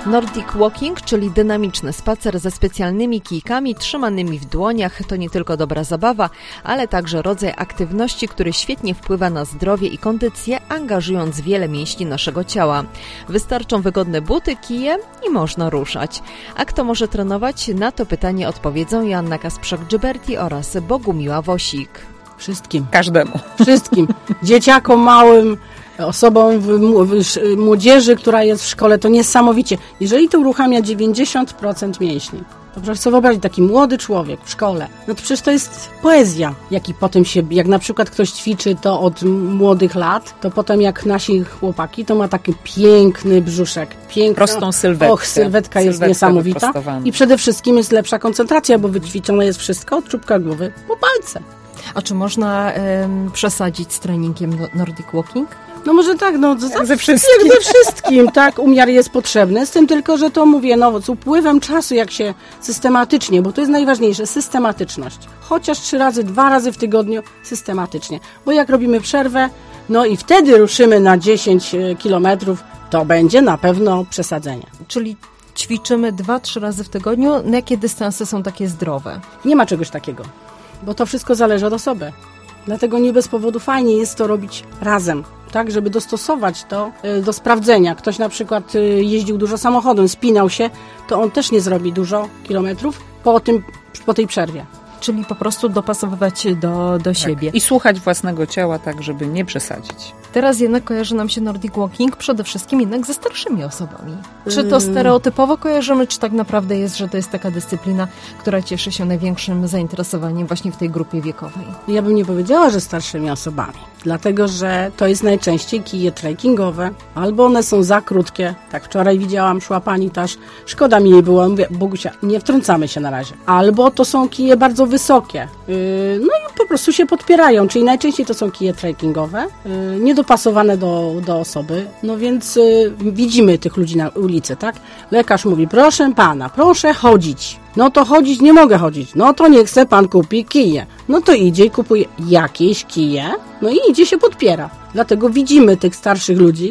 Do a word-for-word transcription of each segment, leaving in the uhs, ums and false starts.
Nordic Walking, czyli dynamiczny spacer ze specjalnymi kijkami trzymanymi w dłoniach, to nie tylko dobra zabawa, ale także rodzaj aktywności, który świetnie wpływa na zdrowie i kondycję, angażując wiele mięśni naszego ciała. Wystarczą wygodne buty, kije i można ruszać. A kto może trenować? Na to pytanie odpowiedzą Joanna Kasprzak-Gzyberti oraz Bogumiła Wosik. Wszystkim. Każdemu. Wszystkim. Dzieciakom małym, osobom, w, w, młodzieży, która jest w szkole, to niesamowicie. Jeżeli to uruchamia dziewięćdziesiąt procent mięśni, to proszę sobie wyobrazić, taki młody człowiek w szkole, no to przecież to jest poezja. Jak i potem się, jak na przykład ktoś ćwiczy to od młodych lat, to potem jak nasi chłopaki, to ma taki piękny brzuszek. Piękna, prostą sylwetkę. Och, sylwetka jest Sylwetka niesamowita. I przede wszystkim jest lepsza koncentracja, bo wyćwiczone jest wszystko od czubka głowy po palce. A czy można ym, przesadzić z treningiem Nordic Walking? No może tak, no jak ze wszystkim. Jak ze wszystkim, tak, umiar jest potrzebny, z tym tylko, że to mówię, no z upływem czasu, jak się systematycznie, bo to jest najważniejsze, systematyczność. Chociaż trzy razy, dwa razy w tygodniu systematycznie, bo jak robimy przerwę, no i wtedy ruszymy na dziesięć kilometrów, to będzie na pewno przesadzenie. Czyli ćwiczymy dwa, trzy razy w tygodniu, na jakie dystanse są takie zdrowe? Nie ma czegoś takiego, bo to wszystko zależy od osoby. Dlatego nie bez powodu fajnie jest to robić razem, tak, żeby dostosować to do sprawdzenia. Ktoś na przykład jeździł dużo samochodem, spinał się, to on też nie zrobi dużo kilometrów po, tym, po tej przerwie. Czyli po prostu dopasowywać do, do siebie. Tak. I słuchać własnego ciała, tak żeby nie przesadzić. Teraz jednak kojarzy nam się Nordic Walking przede wszystkim jednak ze starszymi osobami. Czy to stereotypowo kojarzymy, czy tak naprawdę jest, że to jest taka dyscyplina, która cieszy się największym zainteresowaniem właśnie w tej grupie wiekowej? Ja bym nie powiedziała, że starszymi osobami, dlatego że to jest najczęściej kije trekkingowe, albo one są za krótkie. Tak wczoraj widziałam, szła pani też, szkoda mi jej było, mówię, Bogusia, nie wtrącamy się na razie. Albo to są kije bardzo wysokie, yy, no i po prostu się podpierają, czyli najczęściej to są kije trekkingowe, yy, niedopasowane do, do osoby, no więc yy, widzimy tych ludzi na ulicy, tak? Lekarz mówi, proszę pana, proszę chodzić. No to chodzić nie mogę chodzić. No to niech se pan kupi kije. No to idzie i kupuje jakieś kije, no i idzie się podpiera. Dlatego widzimy tych starszych ludzi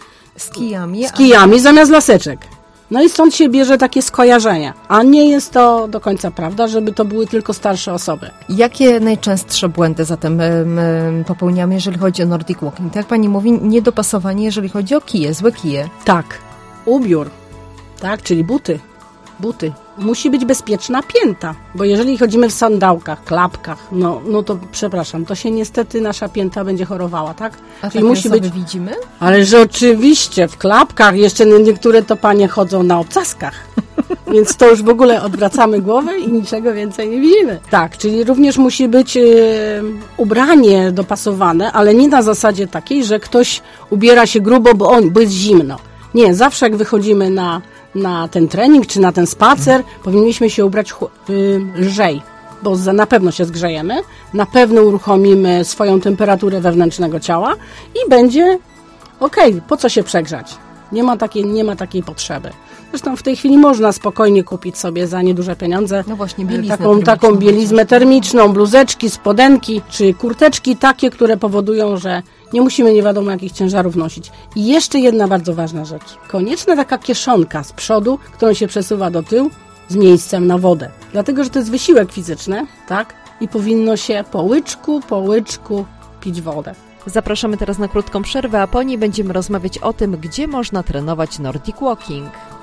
z kijami, z kijami a... zamiast laseczek. No i stąd się bierze takie skojarzenia. A nie jest to do końca prawda, żeby to były tylko starsze osoby. Jakie najczęstsze błędy zatem my popełniamy, jeżeli chodzi o Nordic Walking? Tak jak pani mówi, niedopasowanie, jeżeli chodzi o kije, złe kije. Tak. Ubiór. Tak, czyli buty. Buty. Musi być bezpieczna pięta, bo jeżeli chodzimy w sandałkach, klapkach, no, no to przepraszam, to się niestety nasza pięta będzie chorowała, tak? A takie musi być widzimy? Ale że oczywiście w klapkach, jeszcze niektóre to panie chodzą na obcaskach, więc to już w ogóle odwracamy głowę i niczego więcej nie widzimy. Tak, czyli również musi być y, ubranie dopasowane, ale nie na zasadzie takiej, że ktoś ubiera się grubo, bo on, bo jest zimno. Nie, zawsze jak wychodzimy na na ten trening, czy na ten spacer, hmm. powinniśmy się ubrać y, lżej, bo za, na pewno się zgrzejemy, na pewno uruchomimy swoją temperaturę wewnętrznego ciała i będzie okej, okay, po co się przegrzać? Nie ma takiej, nie ma takiej potrzeby. Zresztą w tej chwili można spokojnie kupić sobie za nieduże pieniądze no właśnie, bieliznę taką, taką bieliznę termiczną, bluzeczki, spodenki, czy kurteczki takie, które powodują, że nie musimy nie wiadomo jakich ciężarów nosić. I jeszcze jedna bardzo ważna rzecz. Konieczna taka kieszonka z przodu, którą się przesuwa do tyłu z miejscem na wodę. Dlatego, że to jest wysiłek fizyczny, tak? I powinno się po łyczku, po łyczku pić wodę. Zapraszamy teraz na krótką przerwę, a po niej będziemy rozmawiać o tym, gdzie można trenować Nordic Walking.